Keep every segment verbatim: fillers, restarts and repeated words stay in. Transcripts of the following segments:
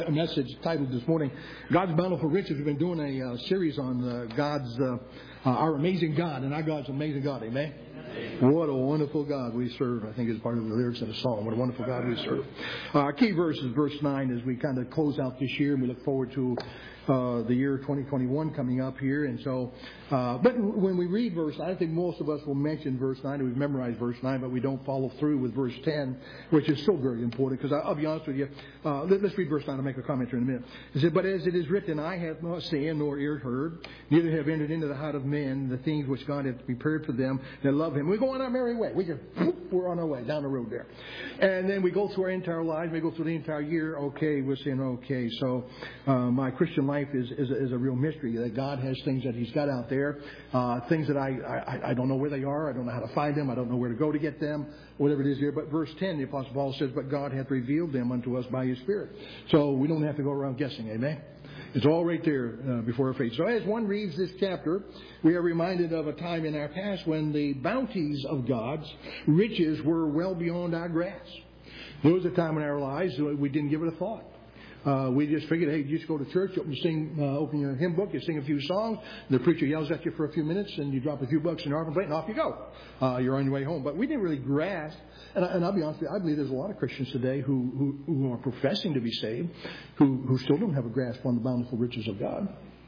A message titled this morning, God's Bountiful Riches. We've been doing a uh, series on uh, God's, uh, uh, our amazing God, and our God's an amazing God, amen? Amen? What a wonderful God we serve, I think is part of the lyrics of the song. What a wonderful God we serve. Uh, our key verse is verse nine as we kind of close out this year, and we look forward to uh, the year twenty twenty-one coming up here. And so, uh, but when we read verse nine, I think most of us will mention verse nine, and we've memorized verse nine, but we don't follow through with verse ten, which is so very important, because I'll be honest with you. Uh, let, let's read verse nine. I'll make a comment here in a minute. It said, but as it is written, I have not seen nor ear heard, neither have entered into the heart of men the things which God hath prepared for them that love Him. We go on our merry way. We just, whoop, we're on our way down the road there. And then we go through our entire lives. We go through the entire year. Okay, we're saying, okay, so uh, my Christian life is, is, a, is a real mystery, that God has things that He's got out there, uh, things that I, I, I don't know where they are. I don't know how to find them. I don't know where to go to get them, whatever it is here. But verse ten, the Apostle Paul says, but God hath revealed them unto us by His Spirit. So we don't have to go around guessing, amen? It's all right there uh, before our faith. So as one reads this chapter, we are reminded of a time in our past when the bounties of God's riches were well beyond our grasp. There was a time in our lives we didn't give it a thought. Uh, we just figured, hey, you just go to church, open, you sing, uh, open your hymn book, you sing a few songs, the preacher yells at you for a few minutes, and you drop a few bucks in your offering plate, and off you go. Uh, you're on your way home. But we didn't really grasp, and, I, and I'll be honest with you, I believe there's a lot of Christians today who, who, who are professing to be saved, who, who still don't have a grasp on the bountiful riches of God.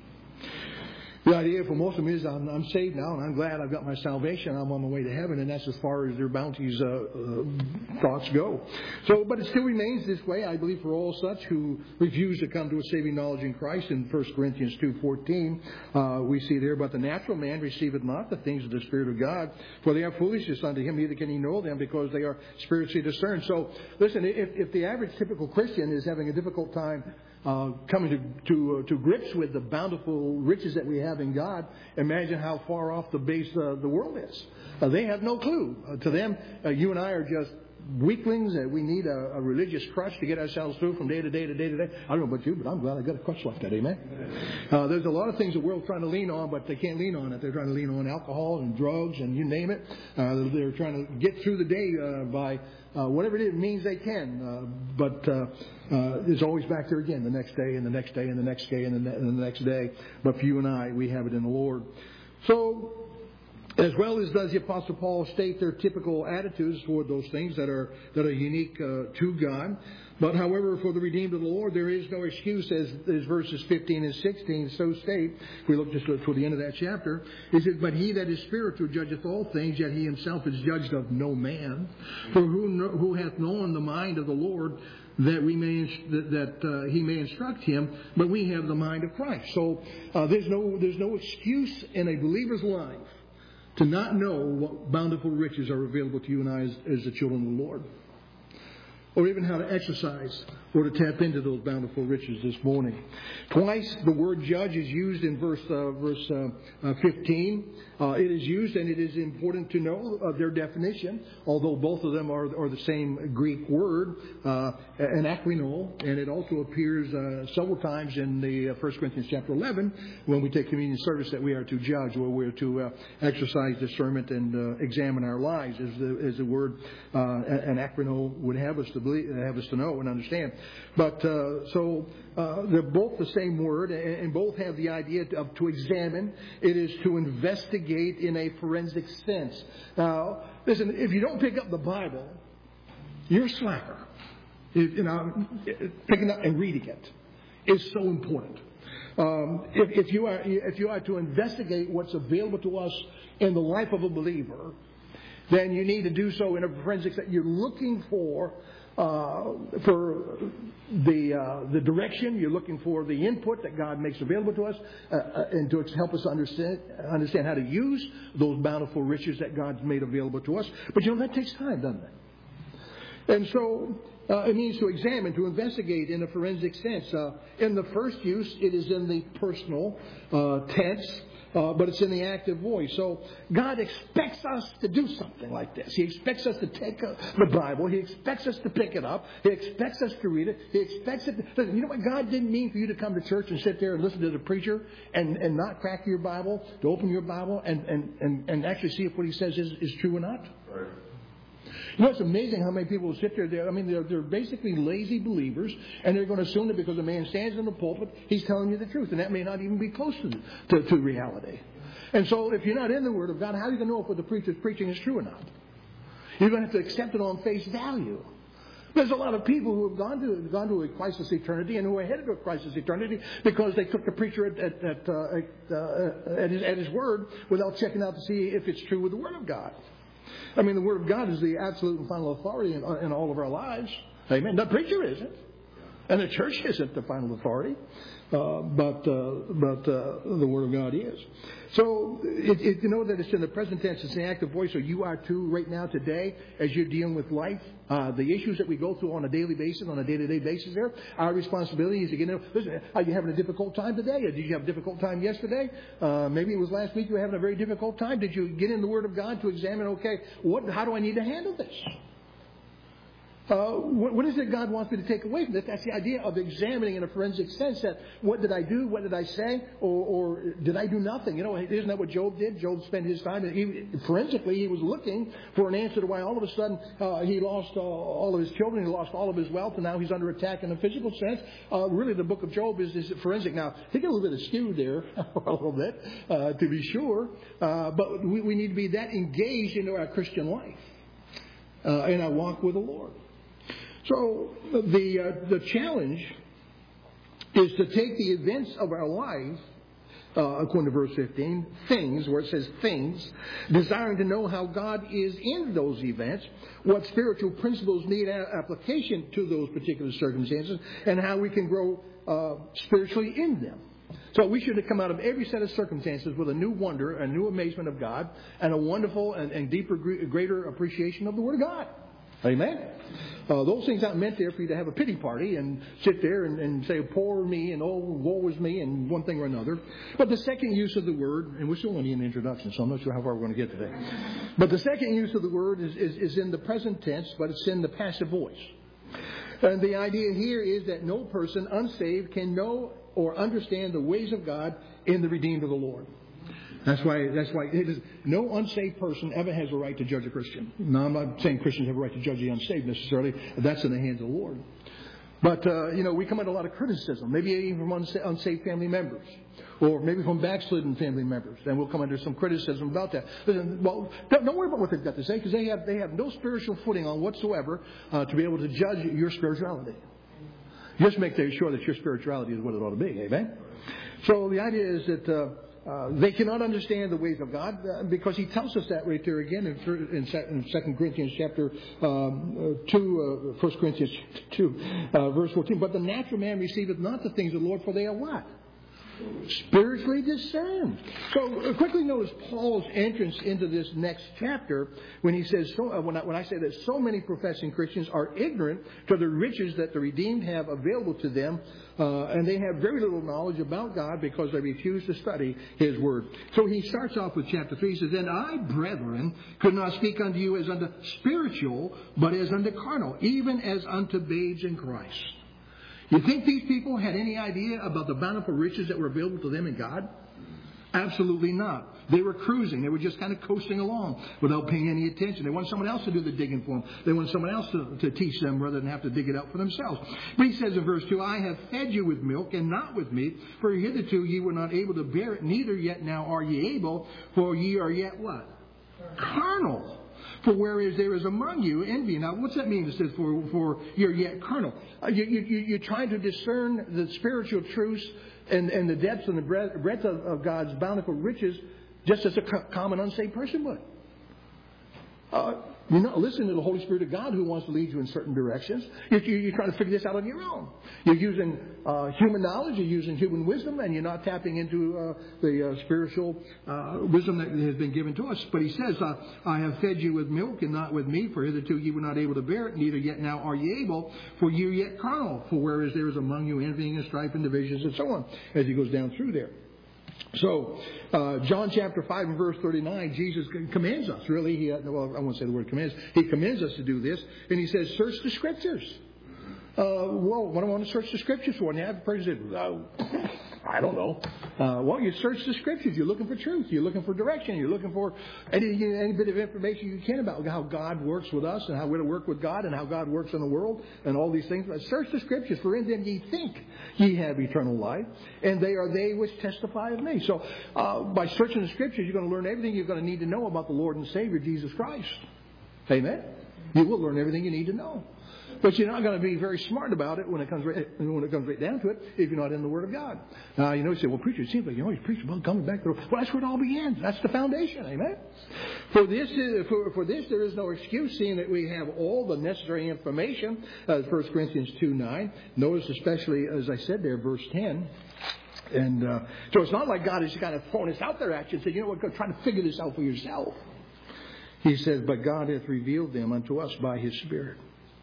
The idea for most of them is I'm, I'm saved now, and I'm glad I've got my salvation. I'm on my way to heaven, and that's as far as their bounties uh, uh, thoughts go. So, but it still remains this way, I believe, for all such who refuse to come to a saving knowledge in Christ. In First Corinthians two fourteen, uh, we see there, but the natural man receiveth not the things of the Spirit of God, for they are foolishness unto him, neither can he know them, because they are spiritually discerned. So, listen, if, if the average typical Christian is having a difficult time Uh, coming to to, uh, to grips with the bountiful riches that we have in God, imagine how far off the base uh, the world is. Uh, they have no clue. Uh, to them, uh, you and I are just weaklings, that we need a, a religious crutch to get ourselves through from day to day to day to day. I don't know about you, but I'm glad I got a crutch like that, amen? Uh, there's a lot of things the world's trying to lean on, but they can't lean on it. They're trying to lean on alcohol and drugs and you name it. Uh, they're trying to get through the day uh, by uh, whatever it is, means they can. Uh, but uh, uh, it's always back there again, the next day and the next day and the next day and the, ne- and the next day. But for you and I, we have it in the Lord. So, as well as does the Apostle Paul state their typical attitudes toward those things that are that are unique uh, to God. But however, for the redeemed of the Lord, there is no excuse, as, as verses fifteen and sixteen so state. If we look just toward the end of that chapter, it says, but he that is spiritual judgeth all things, yet he himself is judged of no man. For who, who hath known the mind of the Lord, that we may that, that uh, he may instruct him, but we have the mind of Christ. So uh, there's no there's no excuse in a believer's life to not know what bountiful riches are available to you and I as, as the children of the Lord. Or even how to exercise or to tap into those bountiful riches this morning. Twice the word judge is used in verse uh, verse uh, uh, fifteen. Uh, it is used, and it is important to know uh, their definition, although both of them are, are the same Greek word, uh, anakrino, and it also appears uh, several times in the uh, First Corinthians chapter eleven when we take communion service, that we are to judge, or we're to uh, exercise discernment and uh, examine our lives, as the, as the word uh, anakrino would have us to believe, have us to know and understand. But uh, so uh, they're both the same word, and, and both have the idea of to examine. It is to investigate in a forensic sense. Now, listen, if you don't pick up the Bible, you're a slacker. If, you know, picking up and reading it is so important. Um, if, if you are if you are to investigate what's available to us in the life of a believer, then you need to do so in a forensic sense. You're looking for Uh, for the uh, the direction, you're looking for the input that God makes available to us, uh, uh, and to help us understand understand how to use those bountiful riches that God's made available to us. But you know, that takes time, doesn't it? And so uh, it means to examine, to investigate in a forensic sense. Uh, in the first use, it is in the personal uh, tense. Uh, but it's in the active voice. So God expects us to do something like this. He expects us to take uh, the Bible. He expects us to pick it up. He expects us to read it. He expects it. To, you know what? God didn't mean for you to come to church and sit there and listen to the preacher and, and not crack your Bible, to open your Bible and, and, and, and actually see if what he says is, is true or not. Right. You know, it's amazing how many people sit there. They're, I mean, they're, they're basically lazy believers, and they're going to assume that because a man stands in the pulpit, he's telling you the truth, and that may not even be close to, to, to reality. And so if you're not in the Word of God, how are you going to know if what the preacher's preaching is true or not? You're going to have to accept it on face value. There's a lot of people who have gone to gone to a crisis eternity and who are headed to a crisis eternity because they took the preacher at at at, uh, at, uh, at, his, at his word without checking out to see if it's true with the Word of God. I mean, the Word of God is the absolute and final authority in, in all of our lives. Amen. The preacher isn't, and the church isn't the final authority, uh, but uh, but uh, the Word of God is. So it, it, you know that it's in the present tense. It's an active voice. So you are too right now today as you're dealing with life. Uh, the issues that we go through on a daily basis, on a day-to-day basis there, our responsibility is to get in. Listen, are you having a difficult time today? Or did you have a difficult time yesterday? Uh, maybe it was last week you were having a very difficult time. Did you get in the Word of God to examine, okay, what, how do I need to handle this? Uh, what, what is it God wants me to take away from this? That's the idea of examining in a forensic sense that what did I do, what did I say, or, or did I do nothing? You know, isn't that what Job did? Job spent his time, he, forensically, he was looking for an answer to why all of a sudden uh, he lost uh, all of his children, he lost all of his wealth, and now he's under attack in a physical sense. Uh, really, the book of Job is, is forensic. Now, they get a little bit skewed there, a little bit, uh, to be sure, uh, but we, we need to be that engaged into our Christian life, uh, in our walk with the Lord. So the uh, the challenge is to take the events of our life, uh, according to verse fifteen, things, where it says things, desiring to know how God is in those events, what spiritual principles need application to those particular circumstances, and how we can grow uh, spiritually in them. So we should come out of every set of circumstances with a new wonder, a new amazement of God, and a wonderful and, and deeper, greater appreciation of the Word of God. Amen? Uh, those things aren't meant there for you to have a pity party and sit there and, and say, poor me, and oh, woe is me, and one thing or another. But the second use of the word, and we're still only in the introduction, so I'm not sure how far we're going to get today. But the second use of the word is, is, is in the present tense, but it's in the passive voice. And the idea here is that no person unsaved can know or understand the ways of God in the redeemed of the Lord. That's why, that's why it is, no unsaved person ever has a right to judge a Christian. Now, I'm not saying Christians have a right to judge the unsaved necessarily. That's in the hands of the Lord. But, uh, you know, we come under a lot of criticism, maybe even from unsaved family members, or maybe from backslidden family members. And we'll come under some criticism about that. Listen, well, don't worry about what they've got to say, because they have, they have no spiritual footing on whatsoever uh, to be able to judge your spirituality. Just make sure that your spirituality is what it ought to be. Amen? So the idea is that Uh, Uh, they cannot understand the ways of God uh, because he tells us that right there again in, in, in Second Corinthians chapter um, uh, two, uh, First Corinthians two, uh, verse fourteen. But the natural man receiveth not the things of the Lord, for they are what? Spiritually discerned. So uh, quickly notice Paul's entrance into this next chapter when he says, so, uh, when, I, when I say that so many professing Christians are ignorant to the riches that the redeemed have available to them, uh, and they have very little knowledge about God because they refuse to study His Word. So he starts off with chapter three. He says, and I, brethren, could not speak unto you as unto spiritual, but as unto carnal, even as unto babes in Christ. You think these people had any idea about the bountiful riches that were available to them in God? Absolutely not. They were cruising. They were just kind of coasting along without paying any attention. They wanted someone else to do the digging for them. They wanted someone else to, to teach them rather than have to dig it out for themselves. But he says in verse two, I have fed you with milk and not with meat, for hitherto ye were not able to bear it, neither yet now are ye able, for ye are yet what? Carnal. For whereas there is among you envy. Now, what's that mean? It says, for, for you're yet carnal. Uh, you, you, you're trying to discern the spiritual truths and, and the depths and the breadth of, of God's bountiful riches just as a common unsaved person would. Uh, you're not listening to the Holy Spirit of God who wants to lead you in certain directions. You're, you're trying to figure this out on your own. You're using uh, human knowledge, you're using human wisdom, and you're not tapping into uh, the uh, spiritual uh, wisdom that has been given to us. But he says, uh, I have fed you with milk and not with meat, for hitherto you were not able to bear it, neither yet now are ye able, for you are yet carnal. For whereas there is among you envying and strife and divisions and so on, as he goes down through there. So, uh, John chapter five and verse thirty-nine, Jesus commands us, really, he, well, I won't say the word commands, he commands us to do this, and he says, search the Scriptures. Uh, well, what do I want to search the Scriptures for? And the average person said, oh, I don't know. Uh, well, you search the Scriptures. You're looking for truth. You're looking for direction. You're looking for any, any bit of information you can about how God works with us and how we're to work with God and how God works in the world and all these things. But search the Scriptures, for in them ye think ye have eternal life, and they are they which testify of me. So uh, by searching the Scriptures, you're going to learn everything you're going to need to know about the Lord and Savior, Jesus Christ. Amen? You will learn everything you need to know. But you're not going to be very smart about it when it comes right, when it comes right down to it if you're not in the Word of God. Now, you know, you say, well, preacher, it seems like you always preach about coming back to the Word. Well, that's where it all begins. That's the foundation. Amen? For this, is, for, for this there is no excuse, seeing that we have all the necessary information. Uh, First Corinthians two nine. Notice especially, as I said there, verse ten. And uh, so it's not like God has kind of thrown this out there at you and said, you know what, go try to figure this out for yourself. He says, but God hath revealed them unto us by His Spirit.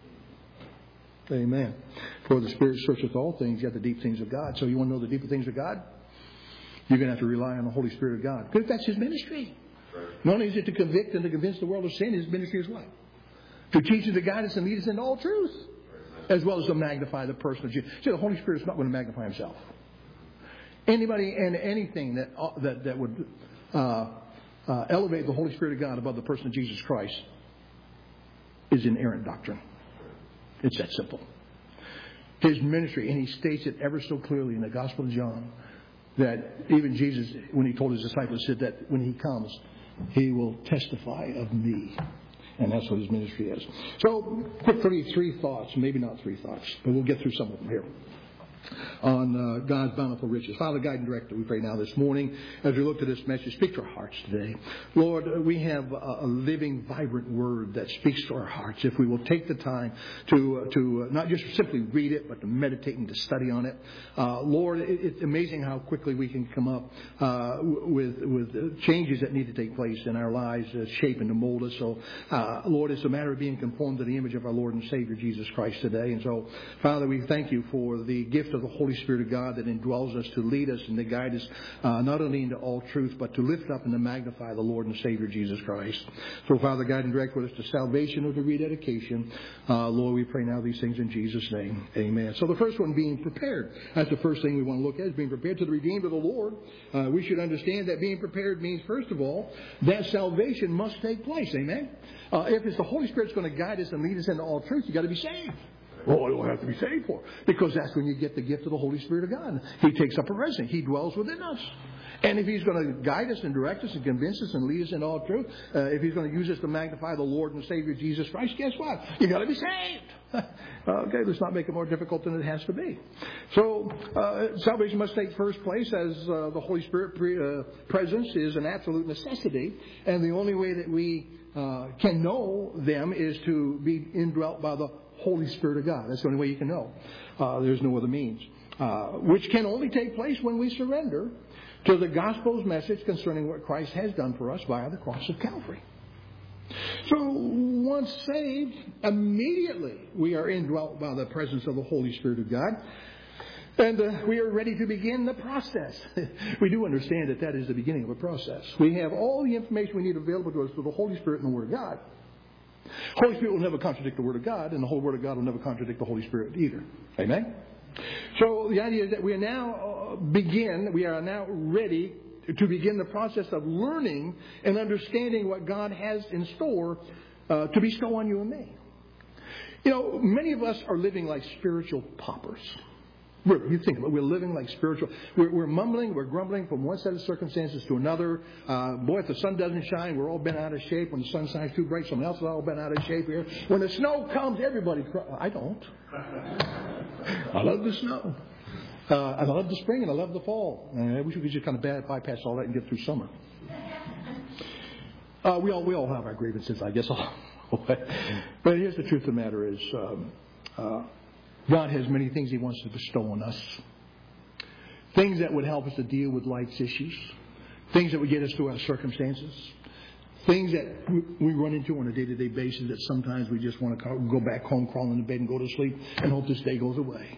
Amen. For the Spirit searcheth all things, yet the deep things of God. So you want to know the deeper things of God? You're going to have to rely on the Holy Spirit of God. Because that's His ministry. Right. Not only is it to convict and to convince the world of sin, His ministry is what? To teach us, to guide us, and lead us into all truth. Right. As well as to magnify the person of Jesus. See, the Holy Spirit is not going to magnify Himself. Anybody and anything that that, that would uh, uh, elevate the Holy Spirit of God above the person of Jesus Christ is inerrant doctrine. It's that simple. His ministry, and He states it ever so clearly in the Gospel of John, that even Jesus, when He told His disciples, said that when He comes, He will testify of me. And that's what His ministry is. So, quickly, three thoughts. Maybe not three thoughts, but we'll get through some of them here. On uh, God's bountiful riches. Father, guide and direct, we pray now this morning as we look to this message. Speak to our hearts today. Lord, we have a, a living, vibrant word that speaks to our hearts. If we will take the time to uh, to uh, not just simply read it, but to meditate and to study on it. Uh, Lord, it, it's amazing how quickly we can come up uh, with with changes that need to take place in our lives, uh, shape and to mold us. So, uh, Lord, it's a matter of being conformed to the image of our Lord and Savior, Jesus Christ, today. And so, Father, we thank You for the gift of the Holy Spirit of God that indwells us to lead us and to guide us uh, not only into all truth, but to lift up and to magnify the Lord and Savior Jesus Christ. So, Father, guide and direct with us to salvation or to rededication. Uh, Lord, we pray now these things in Jesus' name. Amen. So the first one, being prepared. That's the first thing we want to look at, is being prepared to the redeemed of the Lord. Uh, we should understand that being prepared means, first of all, that salvation must take place. Amen. Uh, if it's the Holy Spirit's going to guide us and lead us into all truth, you've got to be saved. Well, what do I have to be saved for? Because that's when you get the gift of the Holy Spirit of God. He takes up a residence. He dwells within us. And if He's going to guide us and direct us and convince us and lead us in all truth, uh, if He's going to use us to magnify the Lord and Savior Jesus Christ, guess what? You've got to be saved. Okay, let's not make it more difficult than it has to be. So, uh, salvation must take first place as uh, the Holy Spirit pre- uh, presence is an absolute necessity. And the only way that we uh, can know them is to be indwelt by the Holy Spirit of God. That's the only way you can know. Uh, there's no other means. Uh, which can only take place when we surrender to the gospel's message concerning what Christ has done for us via the cross of Calvary. So, once saved, immediately we are indwelt by the presence of the Holy Spirit of God. And uh, we are ready to begin the process. We do understand that that is the beginning of a process. We have all the information we need available to us through the Holy Spirit and the Word of God. The Holy Spirit will never contradict the Word of God, and the whole Word of God will never contradict the Holy Spirit either. Amen? So the idea is that we are now uh, begin, we are now ready to begin the process of learning and understanding what God has in store uh, to bestow on you and me. You know, many of us are living like spiritual paupers. We're, you think about it, we're living like spiritual. We're, we're mumbling, we're grumbling from one set of circumstances to another. Uh, boy, if the sun doesn't shine, we're all bent out of shape. When the sun shines too bright, someone else is all bent out of shape here. When the snow comes, everybody cries. I don't. I love the snow. Uh, I love the spring and I love the fall. And I wish we could just kind of bad, bypass all that and get through summer. Uh, we all we all have our grievances, I guess. But here's the truth of the matter is, um, uh, God has many things He wants to bestow on us. Things that would help us to deal with life's issues. Things that would get us through our circumstances. Things that we run into on a day-to-day basis that sometimes we just want to go back home, crawl into bed and go to sleep and hope this day goes away.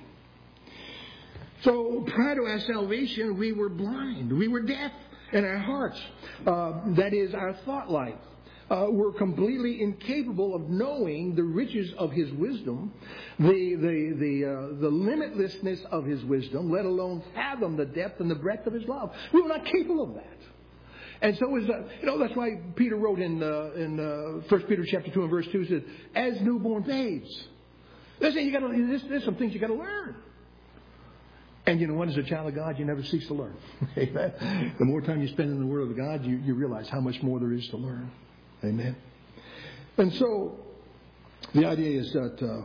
So prior to our salvation, we were blind. We were deaf in our hearts. Uh, that is, our thought life. uh, we're completely incapable of knowing the riches of His wisdom, the the the uh, the limitlessness of His wisdom, let alone fathom the depth and the breadth of His love. We were not capable of that. And so is uh, you know that's why Peter wrote in uh, in uh, First Peter chapter two and verse two says, "As newborn babes." Listen, you got to. There's, there's some things you got to learn. And you know what? As a child of God, you never cease to learn. Amen. The more time you spend in the Word of God, you, you realize how much more there is to learn. Amen. And so, the idea is that uh,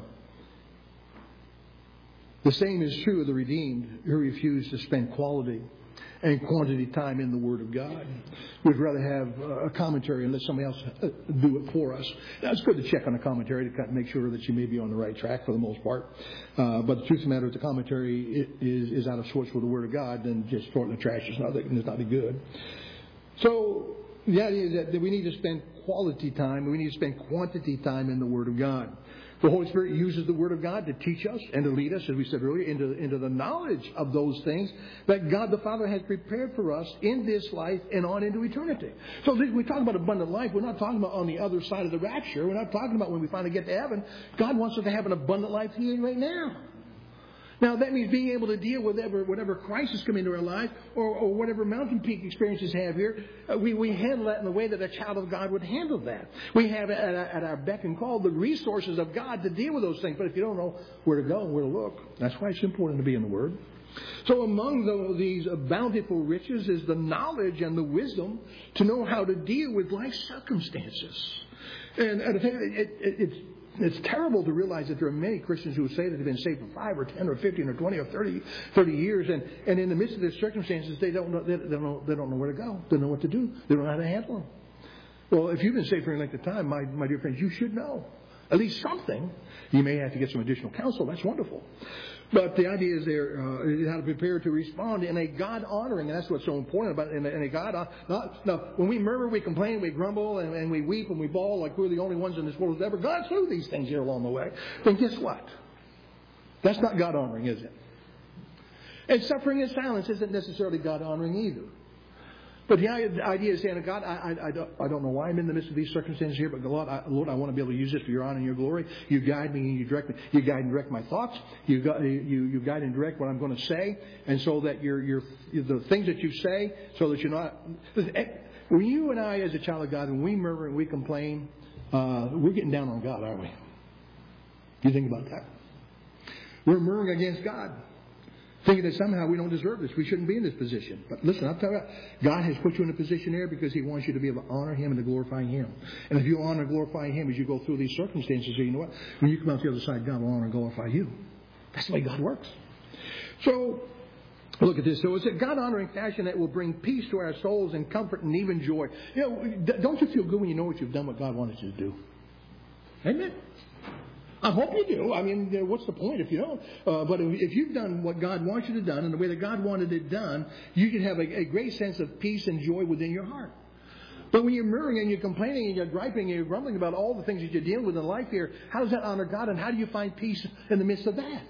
the same is true of the redeemed who refuse to spend quality and quantity time in the Word of God. We'd rather have a commentary and let somebody else do it for us. Now, it's good to check on a commentary to make sure that you may be on the right track for the most part. Uh, but the truth of the matter is the commentary is, is out of sorts with the Word of God, then just throw it in the trash. It's not, it's not good. So the idea is that we need to spend quality time, we need to spend quantity time in the Word of God. The Holy Spirit uses the Word of God to teach us and to lead us, as we said earlier, into, into the knowledge of those things that God the Father has prepared for us in this life and on into eternity. So when we talk about abundant life, we're not talking about on the other side of the rapture. We're not talking about when we finally get to heaven. God wants us to have an abundant life here right now. Now, that means being able to deal with whatever, whatever crisis come into our life or, or whatever mountain peak experiences have here. Uh, we, we handle that in the way that a child of God would handle that. We have at, at our beck and call the resources of God to deal with those things. But if you don't know where to go and where to look, that's why it's important to be in the Word. So among the, these bountiful riches is the knowledge and the wisdom to know how to deal with life circumstances. And, and it, it, it's It's terrible to realize that there are many Christians who say that they've been saved for five or ten or fifteen or twenty or thirty, thirty years, and, and in the midst of their circumstances, they don't know they don't know they don't know where to go. They don't know what to do. They don't know how to handle them. Well, if you've been saved for any length of time, my my dear friends, you should know at least something. You may have to get some additional counsel. That's wonderful. But the idea is there uh, how to prepare to respond in a God-honoring, and that's what's so important about it, in a, in a God. Not, now, when we murmur, we complain, we grumble, and, and we weep and we bawl like we're the only ones in this world who's ever gone through these things here along the way, then guess what? That's not God-honoring, is it? And suffering in silence isn't necessarily God-honoring either. But the idea is saying, God, I, I, I, don't, I don't know why I'm in the midst of these circumstances here, but Lord I, Lord, I want to be able to use this for your honor and your glory. You guide me and you direct me. You guide and direct my thoughts. You, you, you guide and direct what I'm going to say, and so that your, your, the things that you say, so that you're not. When you and I, as a child of God, when we murmur and we complain, uh, we're getting down on God, aren't we? You think about that. We're murmuring against God, thinking that somehow we don't deserve this. We shouldn't be in this position. But listen, I'll tell you, God has put you in a position there because He wants you to be able to honor Him and to glorify Him. And if you honor and glorify Him as you go through these circumstances, you know what? When you come out the other side, God will honor and glorify you. That's the way God works. So, look at this. So it's a God-honoring fashion that will bring peace to our souls and comfort and even joy. You know, don't you feel good when you know what you've done, what God wanted you to do? Amen. I hope you do. I mean, what's the point if you don't? Uh, but if you've done what God wants you to do and the way that God wanted it done, you can have a, a great sense of peace and joy within your heart. But when you're murmuring and you're complaining and you're griping and you're grumbling about all the things that you're dealing with in life here, how does that honor God and how do you find peace in the midst of that?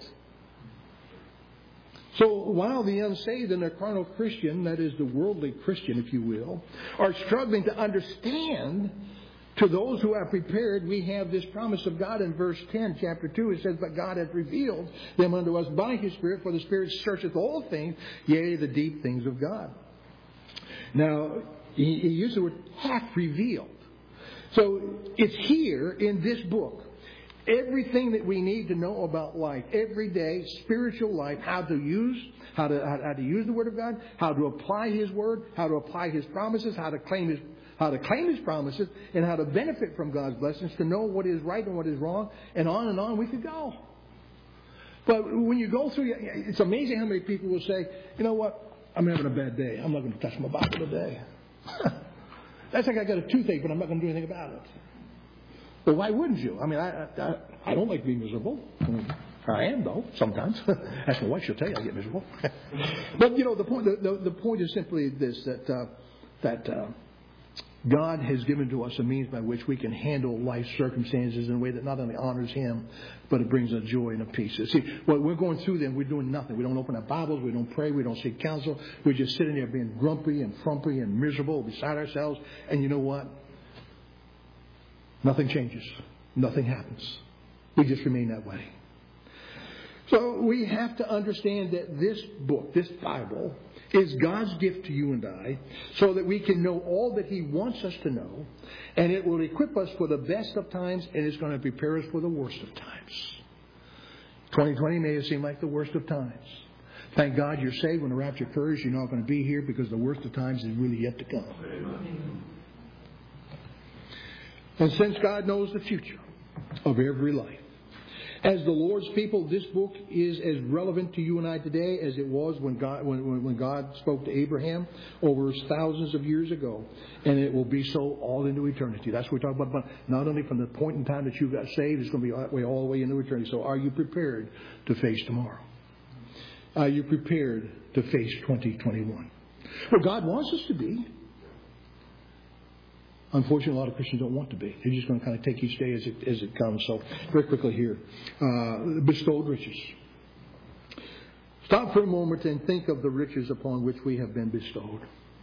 So while the unsaved and the carnal Christian, that is the worldly Christian, if you will, are struggling to understand, to those who are prepared, we have this promise of God in verse ten, chapter two. It says, but God hath revealed them unto us by His Spirit, for the Spirit searcheth all things, yea, the deep things of God. Now, he, he used the word hath revealed. So it's here in this book. Everything that we need to know about life, everyday spiritual life, how to use, how to how, how to use the Word of God, how to apply His Word, how to apply His promises, how to claim His how to claim His promises, and how to benefit from God's blessings, to know what is right and what is wrong, and on and on we could go. But when you go through, it's amazing how many people will say, you know what, I'm having a bad day. I'm not going to touch my Bible today. That's like I got a toothache, but I'm not going to do anything about it. Well, why wouldn't you? I mean, I I, I don't like being miserable. I, mean, I am, though, sometimes. Ask my wife, she'll tell you I get miserable. But, you know, the point the, the, the point is simply this, that, uh, that uh, God has given to us a means by which we can handle life circumstances in a way that not only honors Him, but it brings a joy and a peace. See, what we're going through then, we're doing nothing. We don't open our Bibles, we don't pray, we don't seek counsel. We're just sitting there being grumpy and frumpy and miserable beside ourselves. And you know what? Nothing changes. Nothing happens. We just remain that way. So we have to understand that this book, this Bible, is God's gift to you and I so that we can know all that He wants us to know, and it will equip us for the best of times, and it's going to prepare us for the worst of times. twenty twenty may have seemed like the worst of times. Thank God you're saved. When the rapture occurs, you're not going to be here because the worst of times is really yet to come. And since God knows the future of every life, as the Lord's people, this book is as relevant to you and I today as it was when God when, when God spoke to Abraham over thousands of years ago. And it will be so all into eternity. That's what we're talking about. Not only from the point in time that you got saved, it's going to be that way all the way into eternity. So are you prepared to face tomorrow? Are you prepared to face twenty twenty-one? Well, God wants us to be. Unfortunately, a lot of Christians don't want to be. They're just going to kind of take each day as it, as it comes. So, very quickly here. Uh, bestowed riches. Stop for a moment and think of the riches upon which we have been bestowed.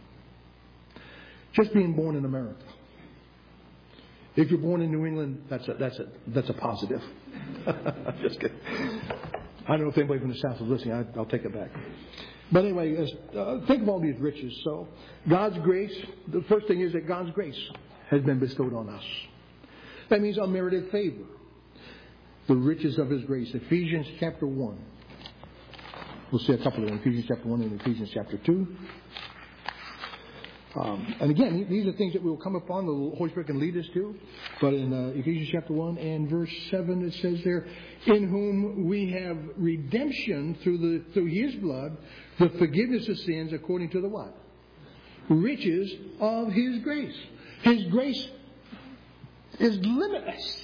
Just being born in America. If you're born in New England, that's a, that's a, that's a positive. Just kidding. I don't know if anybody from the South is listening. I, I'll take it back. But anyway, uh, think of all these riches. So, God's grace, the first thing is that God's grace has been bestowed on us. That means unmerited favor. The riches of His grace. Ephesians chapter one. We'll see a couple of them. Ephesians chapter one and Ephesians chapter two. Um, and again, these are things that we will come upon, the Holy Spirit can lead us to. But in uh, Ephesians chapter one and verse seven, it says there, in whom we have redemption through the through His blood, the forgiveness of sins according to the what? Riches of His grace. His grace is limitless.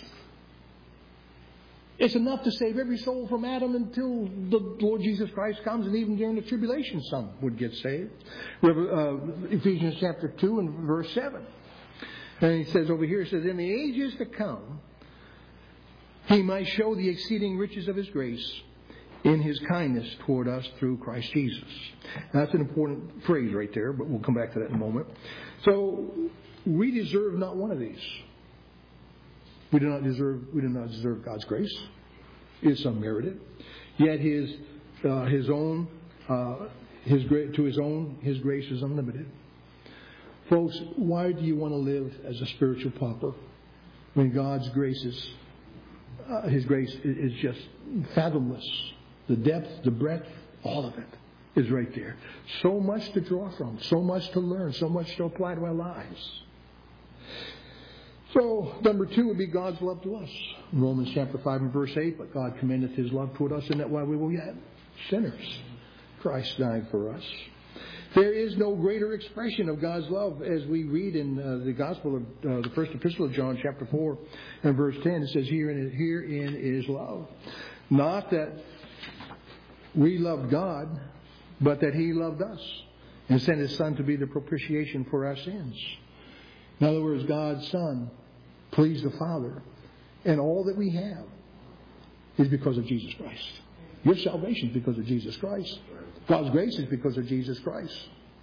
It's enough to save every soul from Adam until the Lord Jesus Christ comes, and even during the tribulation some would get saved. Uh, Ephesians chapter two and verse seven. And he says over here, it says, in the ages to come, He might show the exceeding riches of His grace in His kindness toward us through Christ Jesus. That's an important phrase right there, but we'll come back to that in a moment. So, we deserve not one of these. We do not deserve. We do not deserve God's grace. It's unmerited. Yet His uh, His own uh, His gra- to His own His grace is unlimited. Folks, why do you want to live as a spiritual pauper when God's grace is uh, His grace is just fathomless? The depth, the breadth, all of it is right there. So much to draw from, so much to learn, so much to apply to our lives. So, number two would be God's love to us. In Romans chapter five and verse eight, but God commendeth His love toward us, and that while we were yet sinners, Christ died for us. There is no greater expression of God's love as we read in uh, the Gospel of uh, the first epistle of John, chapter four and verse ten. It says, Herein, herein is love. Not that we loved God, but that He loved us and sent His Son to be the propitiation for our sins. In other words, God's Son pleased the Father, and all that we have is because of Jesus Christ. Your salvation is because of Jesus Christ. God's grace is because of Jesus Christ.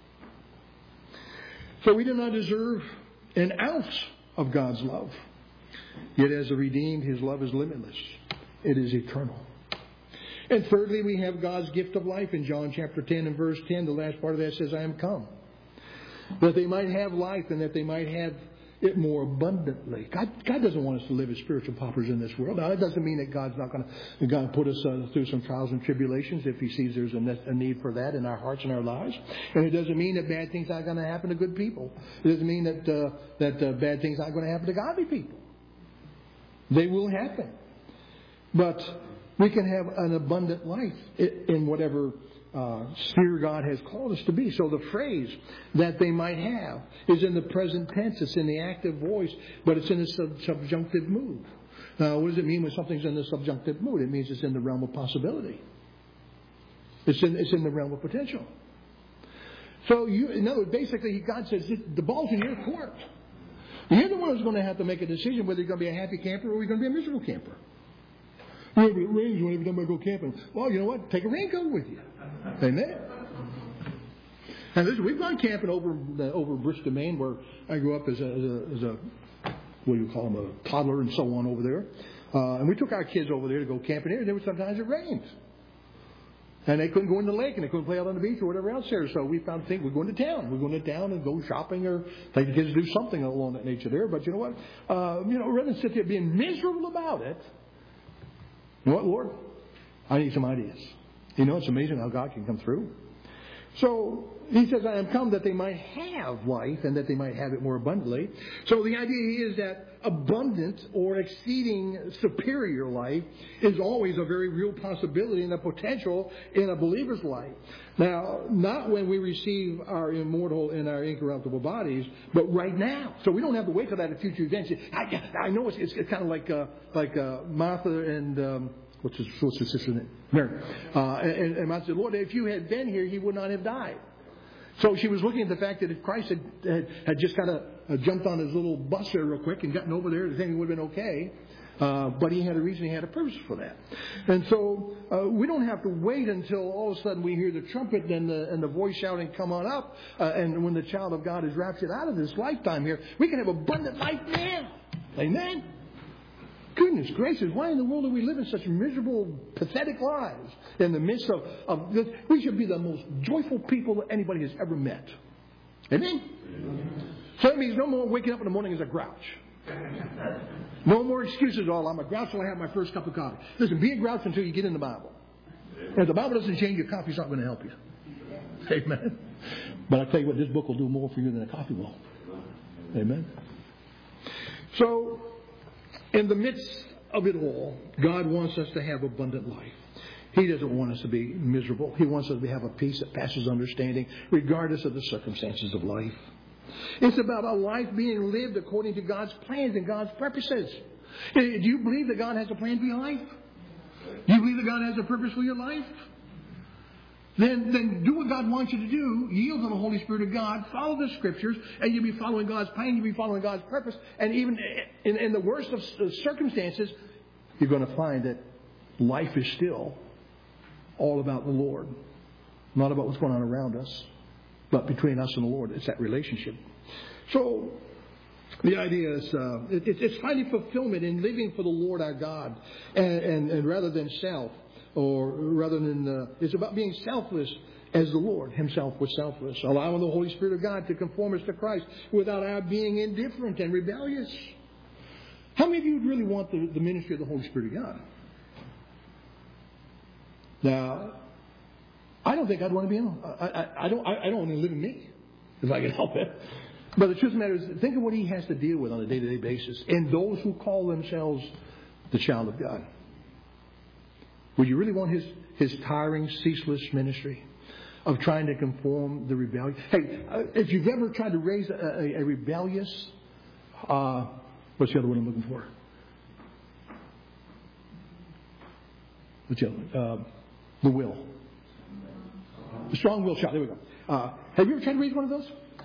So we do not deserve an ounce of God's love. Yet as a redeemed, His love is limitless. It is eternal. And thirdly, we have God's gift of life in John chapter ten and verse ten. The last part of that says, I am come, that they might have life and that they might have it more abundantly. God, God doesn't want us to live as spiritual paupers in this world. Now, that doesn't mean that God's not going to God will put us uh, through some trials and tribulations if He sees there's a, ne- a need for that in our hearts and our lives. And it doesn't mean that bad things aren't going to happen to good people. It doesn't mean that uh, that uh, bad things aren't going to happen to godly people. They will happen. But we can have an abundant life in whatever Uh, sphere God has called us to be. So the phrase that they might have is in the present tense. It's in the active voice, but it's in the sub- subjunctive mood. Now, what does it mean when something's in the subjunctive mood? It means it's in the realm of possibility. It's in, it's in the realm of potential. So, you, in other words, basically, God says, the ball's in your court. You're the one who's going to have to make a decision whether you're going to be a happy camper or you're going to be a miserable camper. Well, it rains whenever time I go camping. Well, you know what? Take a raincoat with you. Amen. And listen, we've gone camping over uh, over Bristol, Maine, where I grew up as a, as a as a what do you call them, a toddler and so on over there. Uh, and we took our kids over there to go camping there, and there was sometimes it rained. And they couldn't go in the lake, and they couldn't play out on the beach or whatever else there. So we found things, we're going to town. We're going to town and go shopping or take the kids to do something along that nature there. But you know what? Uh, you know, rather than sit there being miserable about it, you know what, Lord? I need some ideas. You know, it's amazing how God can come through. So he says, I am come that they might have life and that they might have it more abundantly. So the idea is that abundant or exceeding superior life is always a very real possibility and a potential in a believer's life. Now, not when we receive our immortal and our incorruptible bodies, but right now. So we don't have to wait for that at future events. I, I know it's, it's, it's kind of like uh, like uh, Martha and... Um, What's his, what's his sister's name? Mary. Uh, and, and I said, Lord, if you had been here, he would not have died. So she was looking at the fact that if Christ had, had, had just kind of uh, jumped on his little bus there real quick and gotten over there, the thing would have been okay. Uh, but he had a reason, he had a purpose for that. And so uh, we don't have to wait until all of a sudden we hear the trumpet and the, and the voice shouting, come on up. Uh, and when the child of God is raptured out of this lifetime here, we can have abundant life now. Amen? Goodness gracious, why in the world are we living such miserable, pathetic lives in the midst of, of this? We should be the most joyful people that anybody has ever met. Amen? Amen. So that means no more waking up in the morning as a grouch. No more excuses. Oh, I'm a grouch till I have my first cup of coffee. Listen, be a grouch until you get in the Bible. And if the Bible doesn't change, your coffee's not going to help you. Amen? But I tell you what, this book will do more for you than a coffee will. Amen? So... in the midst of it all, God wants us to have abundant life. He doesn't want us to be miserable. He wants us to have a peace that passes understanding, regardless of the circumstances of life. It's about a life being lived according to God's plans and God's purposes. Do you believe that God has a plan for your life? Do you believe that God has a purpose for your life? Then, then do what God wants you to do. Yield to the Holy Spirit of God. Follow the Scriptures. And you'll be following God's plan. You'll be following God's purpose. And even in, in the worst of circumstances, you're going to find that life is still all about the Lord. Not about what's going on around us, but between us and the Lord. It's that relationship. So the idea is uh, it, it's finding fulfillment in living for the Lord our God, and, and, and rather than self. Or rather than, uh, it's about being selfless as the Lord himself was selfless. Allowing the Holy Spirit of God to conform us to Christ without our being indifferent and rebellious. How many of you really want the, the ministry of the Holy Spirit of God? Now, I don't think I'd want to be in. I, I, I don't. I, I don't want to live in me, if I can help it. But the truth of the matter is, think of what he has to deal with on a day-to-day basis, and those who call themselves the child of God. Would you really want his, his tiring, ceaseless ministry of trying to conform the rebellion? Hey, uh, if you've ever tried to raise a, a, a rebellious, uh, what's the other one I'm looking for? What's the other one? Uh, the will. The strong-willed child. There we go. Uh, have you ever tried to raise one of those?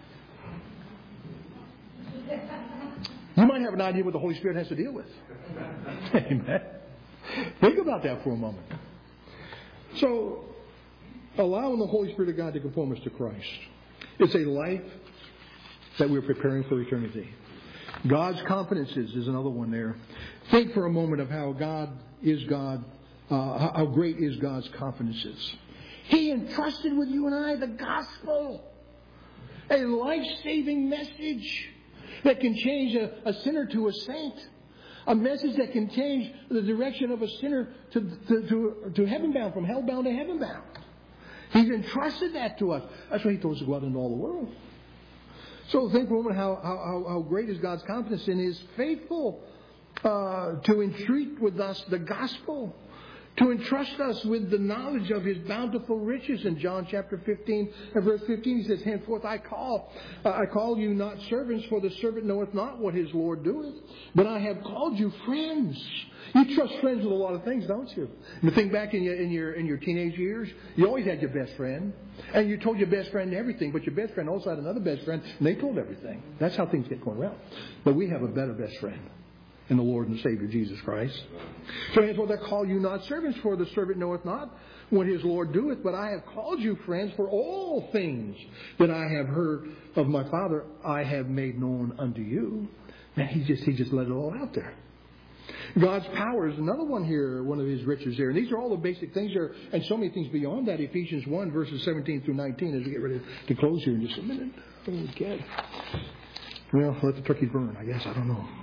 You might have an idea what the Holy Spirit has to deal with. Amen. Think about that for a moment. So, allowing the Holy Spirit of God to conform us to Christ. It's a life that we're preparing for eternity. God's confidences is another one there. Think for a moment of how God is God, uh, how great is God's confidences. He entrusted with you and I the gospel, a life-saving message that can change a, a sinner to a saint. A message that can change the direction of a sinner to, to, to, to heaven bound, from hell bound to heaven bound. He's entrusted that to us. That's why he told us to go out into all the world. So think for a moment how, how, how great is God's confidence in his faithful uh, to entreat with us the gospel. To entrust us with the knowledge of his bountiful riches. In John chapter fifteen and verse fifteen, he says, henceforth I call, uh, I call you not servants, for the servant knoweth not what his Lord doeth. But I have called you friends. You trust friends with a lot of things, don't you? And think back in your, in your, in your teenage years, you always had your best friend. And you told your best friend everything, but your best friend also had another best friend, and they told everything. That's how things get going around. But we have a better best friend. in the Lord and Savior Jesus Christ. So henceforth I call you not servants, for the servant knoweth not what his Lord doeth, but I have called you friends, for all things that I have heard of my Father I have made known unto you. Man, he just he just let it all out there. God's power is another one here, one of his riches there. And these are all the basic things there, and so many things beyond that. Ephesians one, verses seventeen through nineteen, as we get ready to close here in just a minute. Okay. Well, let the turkeys burn, I guess. I don't know.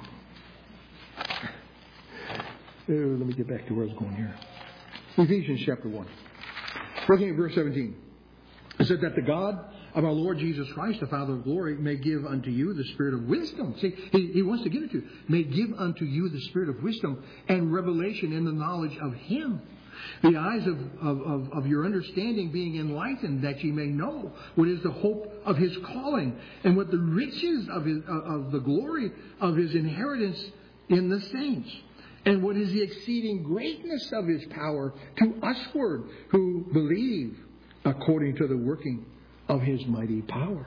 Oh, let me get back to where I was going here. Ephesians chapter one. Looking at verse seventeen. It said that the God of our Lord Jesus Christ, the Father of glory, may give unto you the spirit of wisdom. See, he, he wants to give it to you. May give unto you the spirit of wisdom and revelation in the knowledge of Him. The eyes of, of, of, of your understanding being enlightened, that ye may know what is the hope of His calling, and what the riches of, his, of the glory of His inheritance in the saints, and what is the exceeding greatness of His power to usward who believe, according to the working of His mighty power.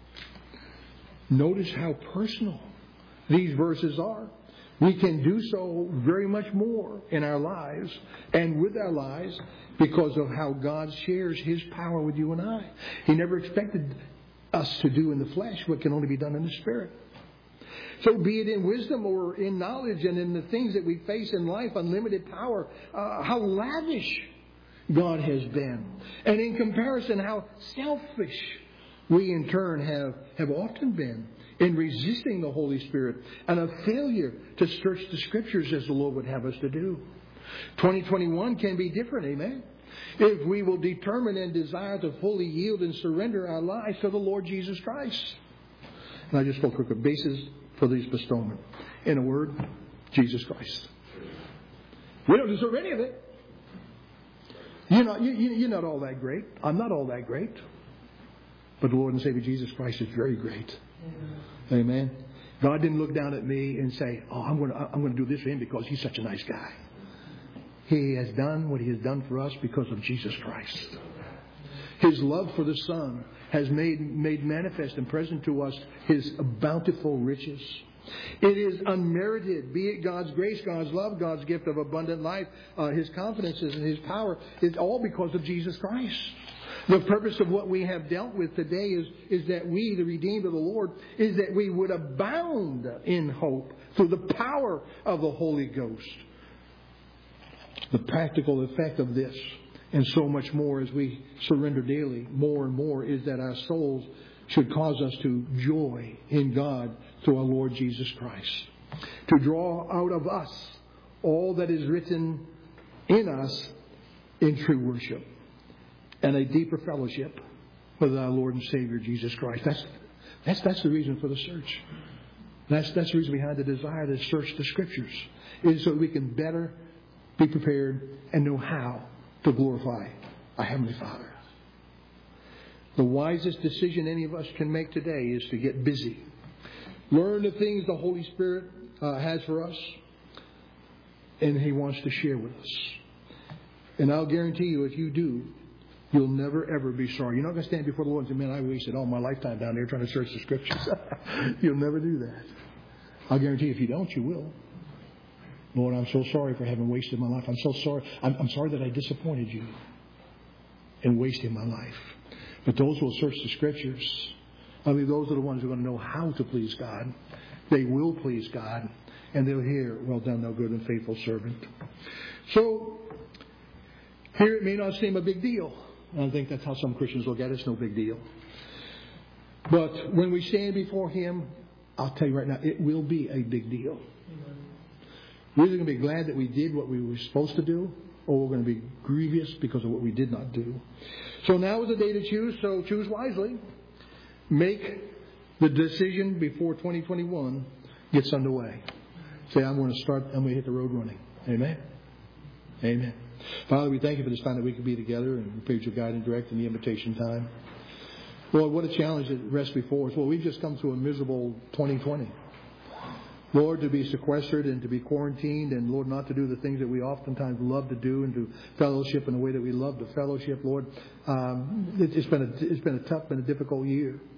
Notice how personal these verses are. We can do so very much more in our lives and with our lives because of how God shares His power with you and I. He never expected us to do in the flesh what can only be done in the Spirit. So be it in wisdom or in knowledge and in the things that we face in life, unlimited power, uh, how lavish God has been. And in comparison, how selfish we in turn have, have often been in resisting the Holy Spirit, and a failure to search the Scriptures as the Lord would have us to do. twenty twenty-one can be different, amen? If we will determine and desire to fully yield and surrender our lives to the Lord Jesus Christ. And I just spoke of the basis for these bestowment. In a word, Jesus Christ. We don't deserve any of it. You're not, you, you're not all that great. I'm not all that great. But the Lord and Savior Jesus Christ is very great. Amen. Amen. God didn't look down at me and say, oh, I'm going to, I'm going to do this for him because he's such a nice guy. He has done what he has done for us because of Jesus Christ. His love for the Son has made, made manifest and present to us His bountiful riches. It is unmerited, be it God's grace, God's love, God's gift of abundant life, uh, His confidences and His power. It's all because of Jesus Christ. The purpose of what we have dealt with today is, is that we, the redeemed of the Lord, is that we would abound in hope through the power of the Holy Ghost. The practical effect of this, and so much more as we surrender daily, more and more, is that our souls should cause us to joy in God through our Lord Jesus Christ. To draw out of us all that is written in us in true worship. And a deeper fellowship with our Lord and Savior Jesus Christ. That's that's that's the reason for the search. That's that's the reason behind the desire to search the Scriptures. Is so that we can better be prepared and know how to glorify our Heavenly Father. The wisest decision any of us can make today is to get busy. Learn the things the Holy Spirit uh, has for us, and He wants to share with us. And I'll guarantee you, if you do, you'll never, ever be sorry. You're not going to stand before the Lord and say, man, I wasted all my lifetime down there trying to search the Scriptures. You'll never do that. I'll guarantee you, if you don't, you will. Lord, I'm so sorry for having wasted my life. I'm so sorry. I'm, I'm sorry that I disappointed you in wasting my life. But those who will search the Scriptures, I mean, those are the ones who are going to know how to please God. They will please God. And they'll hear, well done, thou good and faithful servant. So, here it may not seem a big deal. I think that's how some Christians look at it. It's no big deal. But when we stand before Him, I'll tell you right now, it will be a big deal. Amen. We're either going to be glad that we did what we were supposed to do, or we're going to be grievous because of what we did not do. So now is the day to choose, so choose wisely. Make the decision before twenty twenty-one gets underway. Say, I'm going to start, I'm going to hit the road running. Amen? Amen. Father, we thank You for this time that we could be together, and we pray that You guide and direct in the invitation time. Lord, what a challenge that rests before us. Well, we've just come through a miserable twenty twenty. Lord, to be sequestered and to be quarantined, and Lord, not to do the things that we oftentimes love to do, and to fellowship in the way that we love to fellowship, Lord. Um, it, it's been a, it's been a tough, been a difficult year.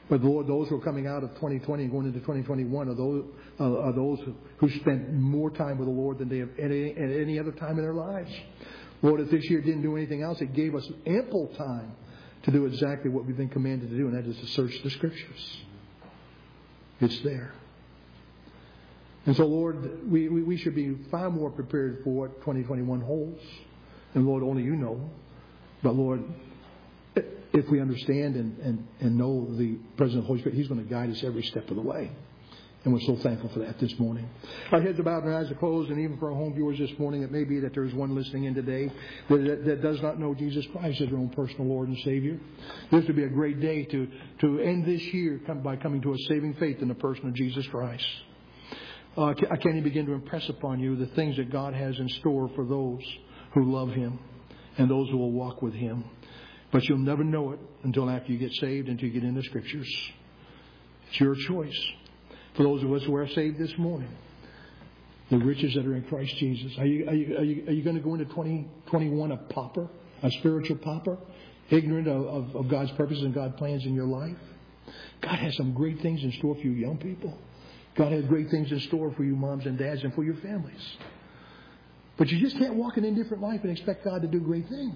But Lord, those who are coming out of twenty twenty and going into twenty twenty-one are those, uh, are those who spent more time with the Lord than they have at any, at any other time in their lives. Lord, if this year didn't do anything else, it gave us ample time to do exactly what we've been commanded to do, and that is to search the Scriptures. It's there. And so, Lord, we, we, we should be far more prepared for what twenty twenty-one holds. And Lord, only you know. But Lord, if we understand and, and, and know the presence of the Holy Spirit, He's going to guide us every step of the way. And we're so thankful for that this morning. Our heads are bowed and our eyes are closed, and even for our home viewers this morning, it may be that there's one listening in today that, that, that does not know Jesus Christ as their own personal Lord and Savior. This would be a great day to, to end this year come, by coming to a saving faith in the person of Jesus Christ. Uh, I can't even begin to impress upon you the things that God has in store for those who love Him and those who will walk with Him. But you'll never know it until after you get saved, until you get in the Scriptures. It's your choice. For those of us who are saved this morning, the riches that are in Christ Jesus. Are you, are you, are you, are you going to go into twenty twenty-one a pauper, a spiritual pauper, ignorant of, of, of God's purposes and God's plans in your life? God has some great things in store for you young people. God has great things in store for you moms and dads and for your families. But you just can't walk an indifferent life and expect God to do great things.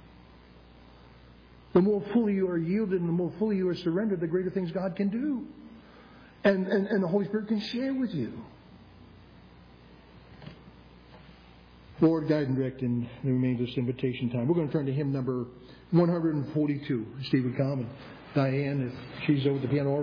The more fully you are yielded and the more fully you are surrendered, the greater things God can do. And, and, and the Holy Spirit can share with you. Lord, guide and direct in the remainder of this invitation time. We're going to turn to hymn number one forty-two. Steve would come, and Diane, if she's over the piano.